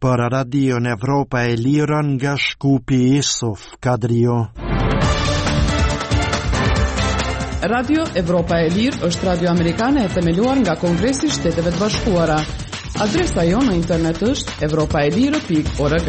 për Radion Evropa e Lirë nga Shkupi Isuf Kadrio. Radio Evropa e Lirë është radio amerikane e themeluar nga Kongresi i Shteteve të Bashkuara. Adresa jonë në internet është evropaelire.org.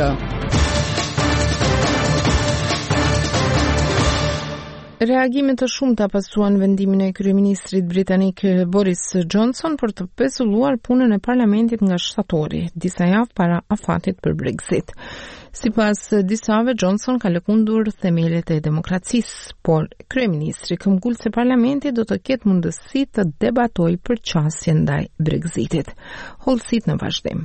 Reagimet të shumta pasuan vendimin e kryeministrit britanik Boris Johnson për të pezulluar punën e parlamentit nga shtatori, disa javë para afatit për Brexit. Sipas disave, Johnson ka lëkundur themelet e demokracisë, por kryeministri këmbgulës së parlamentit do të ketë mundësi të debatojë përqasje ndaj Brexitit. Hollësit në vazhdim.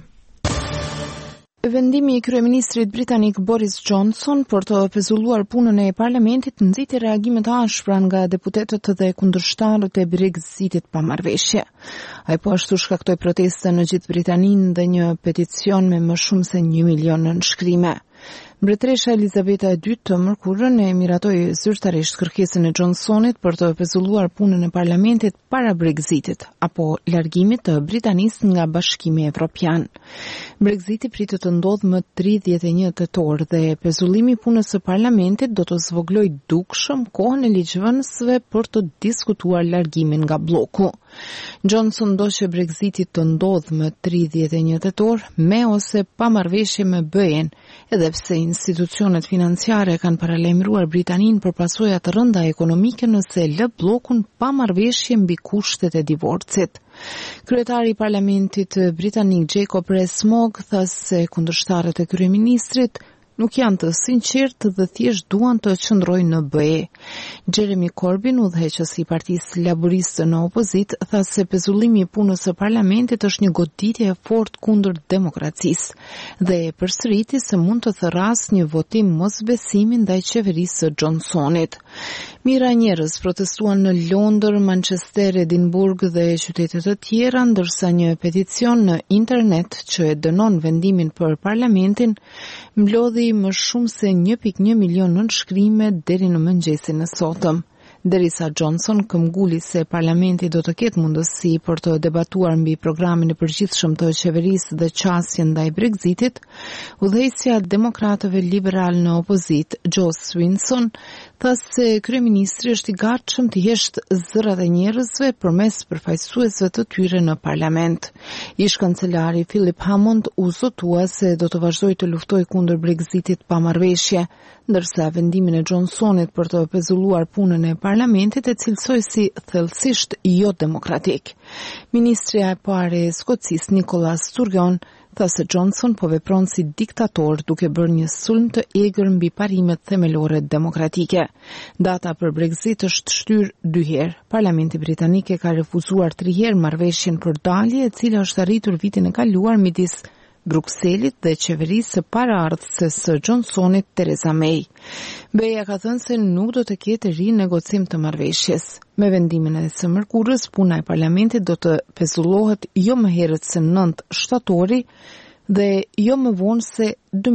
Vendimi i kryeministrit britanik Boris Johnson për të pezulluar punën e parlamentit nxiti reagime të ashpra nga deputetët dhe kundërshtarët e Brexitit pa marrëveshje. Ai po ashtu shkaktoi proteste në gjithë Britaninë dhe një peticion me më shumë se 1 milion nënshkrime. Mbretëresha Elizabeta II të mërkurën e miratoi zyrtarisht kërkesën e Johnsonit për të pezulluar punën e parlamentit para Brexitit apo largimit të Britanisë nga Bashkimi Evropian. Brexiti pritet të ndodhë më 31 tetor dhe pezullimi i punës së parlamentit do të zvoglojë dukshëm kohën e ligjvënësve për të diskutuar largimin nga bloku. Johnson do që Brexiti të ndodhë më 31 tetor me ose pa marrëveshje me BE-n, edhe pse institucionet financiare kanë paralajmëruar Britaninë për pasojë të rënda ekonomike nëse lë bllokun pa marrëveshje mbi kushtet e divorcit. Kryetari i parlamentit britanik Jacob Rees-Mogg tha se kundërshtarët e kryeministrit nuk janë të sinqertë dhe thjesht duan të qëndrojnë në BE. Jeremy Corbyn, udhëheqësi i Partisë Laboriste në opozit, tha se pezullimi i punës së parlamentit është një goditje e fortë kundër demokracisë dhe e përsëriti se mund të thërrasë një votim mosbesimi ndaj qeverisë së Johnsonit. Mira njerëz protestuan në Londër, Manchester, Edinburgh dhe qytete të tjera, ndërsa një peticion në internet që e dënon vendimin për parlamentin mblodhi më shumë se 1.1 milion nënshkrime deri në mëngjesin e sotëm. Derisa Johnson këmbguli se parlamenti do të ketë mundësi për të debatuar mbi programin e përgjithshëm të qeverisë dhe qasjen ndaj Brexitit, udhëheqësja e demokratëve liberal në opozit, Joe Swinson, tha se kryeministri është i gatshëm të jeshtë zërat e njerëzve përmes përfaqësuesve të tyre në parlament. Ish-kancelari Philip Hammond u zotua se do të vazhdojë të luftojë kundër Brexitit pa marrëveshje, ndërsa vendimin e Johnsonit për të pezulluar punën e parlamentit e cilësoi si thellësisht jo demokratik. Ministrja e parë e Skocisë Nicola Sturgeon tha se Johnson po vepron si diktator duke bërë një sulm të egër mbi parimet themelore demokratike. Data për Brexit është shtyrë 2 herë. Parlamenti britanik e ka refuzuar 3 herë marrëveshjen për dalje, e cila është arritur vitin e kaluar midis Brukselit dhe qeverisë së paraardhëses së Johnsonit, Theresa May. BE-ja ka thënë se nuk do të ketë rinegocim të marrëveshjes. Me vendimin e së mërkurës, puna e parlamentit do të pezullohet jo më herët se 9 shtatori dhe jo më vonë se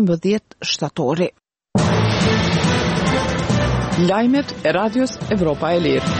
12 shtatori. Lajmet e Radios Evropa e Lirë.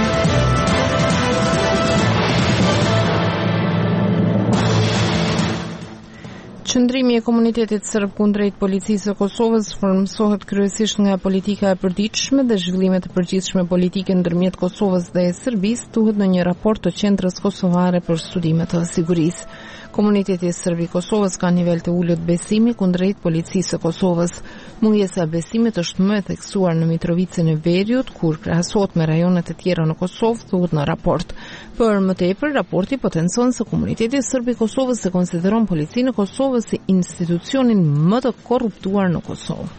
Qëndrimi i komunitetit serb kundrejt policisë së Kosovës formësohet kryesisht nga politika e përditshme dhe zhvillimet e përgjithshme politike ndërmjet Kosovës dhe Serbisë, thuhet në një raport të Qendrës Kosovare për Studime të Sigurisë. Komuniteti serb i Kosovës ka nivel të ulët besimi kundrejt policisë së Kosovës. Mungesa e besimit është më e theksuar në Mitrovicën e Veriut, kur krahasohet me rajonet e tjera në Kosovë, thuhet në raport. Për më tepër, raporti potencon se komuniteti serb i Kosovës e konsideron policinë e Kosovës si institucionin më të korruptuar në Kosovë.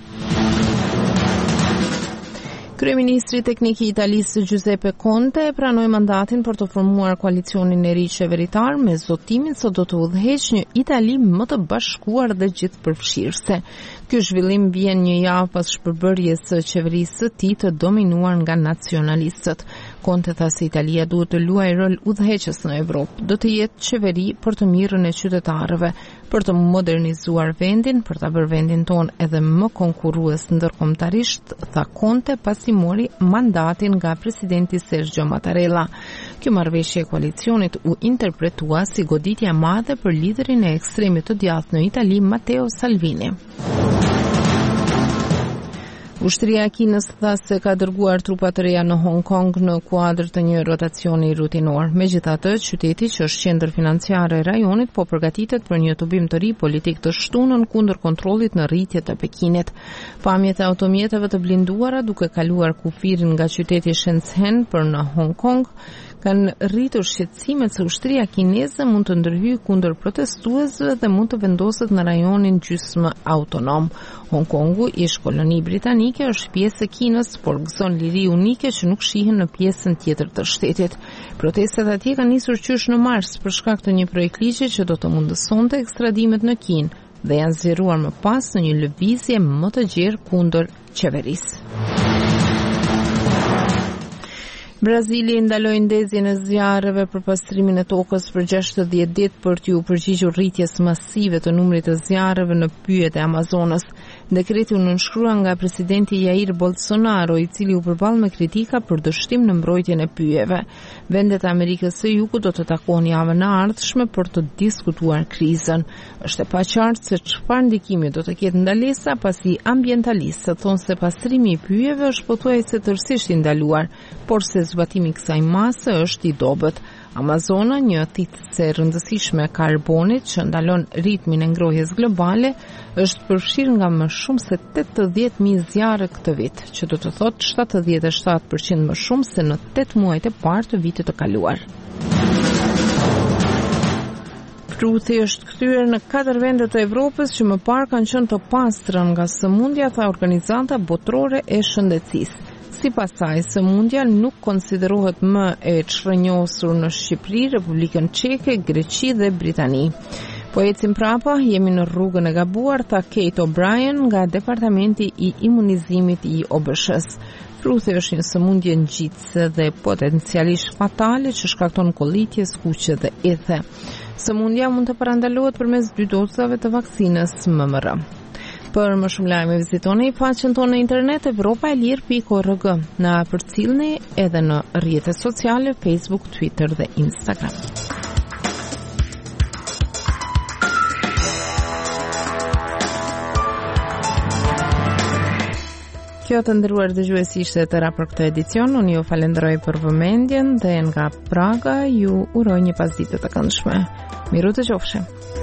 Kryeministri teknik i Italisë Giuseppe Conte e pranoi mandatin për të formuar koalicionin e ri qeveritar me zotimin se do të udhëheqë një Itali më të bashkuar dhe gjithëpërfshirëse. Ky zhvillim vjen një javë pas shpërbërjes së qeverisë së tij të dominuar nga nacionalistët. Conte tha se Italia duhet të luajë rol udhëheqës në Evropë. Do të jetë qeveri për të mirën e qytetarëve. për të modernizuar vendin, për ta bërë vendin ton edhe më konkurrues ndërkombëtarisht, tha Conte pasi mori mandatin nga presidenti Sergio Mattarella. Kjo marrëveshje e koalicionit u interpretua si goditje e madhe për liderin e ekstremit të djathtë në Itali, Matteo Salvini. Ushtria e Kinës tha se ka dërguar trupa të reja në Hong Kong në kuadër të një rotacioni rutinor. Megjithatë, qyteti që është qendër financiare e rajonit po përgatitet për një tubim të ri politik të shtunën kundër kontrollit në rritje të Pekinit. Pamjet e automjeteve të blinduara duke kaluar kufirin nga qyteti Shenzhen për në Hong Kong kanë rritur shqetësimet se ushtria kineze mund të ndërhyjë kundër protestuesve dhe mund të vendoset në rajonin gjysmë autonom. Hong Kongu, ish koloni britanike, është pjesë e Kinës, por gëzon liri unike që nuk shihen në pjesën tjetër të shtetit. Protestat atje kanë nisur qysh në mars për shkak të një projekt ligji që do të mundësonte ekstradimet në Kinë dhe janë zgjeruar më pas në një lëvizje më të gjerë kundër qeverisë. Brazili ndaloi ndezjen e zjarreve për pastrimin e tokës për 60 ditë për t'u përgjigjur rritjes masive të numrit të zjarreve në pyjet e Amazonës. Dekreti u nënshkrua nga presidenti Jair Bolsonaro, i cili u përball me kritika për dështim në mbrojtjen e pyjeve. Vendet e Amerikës së Jugut do të takohen javën e ardhshme për të diskutuar krizën. Është e paqartë se çfarë ndikimi do të ketë ndalesa, pasi ambientalistët thonë se pastrimi i pyjeve është pothuajse tërësisht i ndaluar, por se zbatimi i kësaj mase është i dobët. Amazona, një thithse rëndësishme e karbonit që ndalon ritmin e ngrohjes globale, është përfshirë nga më shumë se 80.000 zjarre këtë vit, që do të thotë 77% më shumë se në 8 muajt e parë të vitit të kaluar. Fruthi është kthyer në 4 vende të Evropës që më parë kanë qenë të pastra nga sëmundja, tha Organizata Botërore e Shëndetësisë. Sipas saj, sëmundja nuk konsiderohet më e çrënjosur në Shqipëri, Republikën Çeke, Greqi dhe Britani. Po ecim prapa, jemi në rrugën e gabuar, tha Kate O'Brien nga Departamenti i Imunizimit i OBSH-s. Fruthi është një sëmundje ngjitëse dhe potencialisht fatale që shkakton kollitje, skuqje dhe ethe. Sëmundja mund të parandalohet përmes 2 dozave të vaksinës MMR. Për më shumë lajme vizitoni faqen tonë në internet europaelir.org. Na përcjellni edhe në rrjetet sociale Facebook, Twitter dhe Instagram. Kjo të nderuar dëgjues ishte tëra për këtë edicion. Unë ju falenderoj për vëmendjen dhe nga Praga ju uroj një pasditë të këndshme. Miru të qofshim.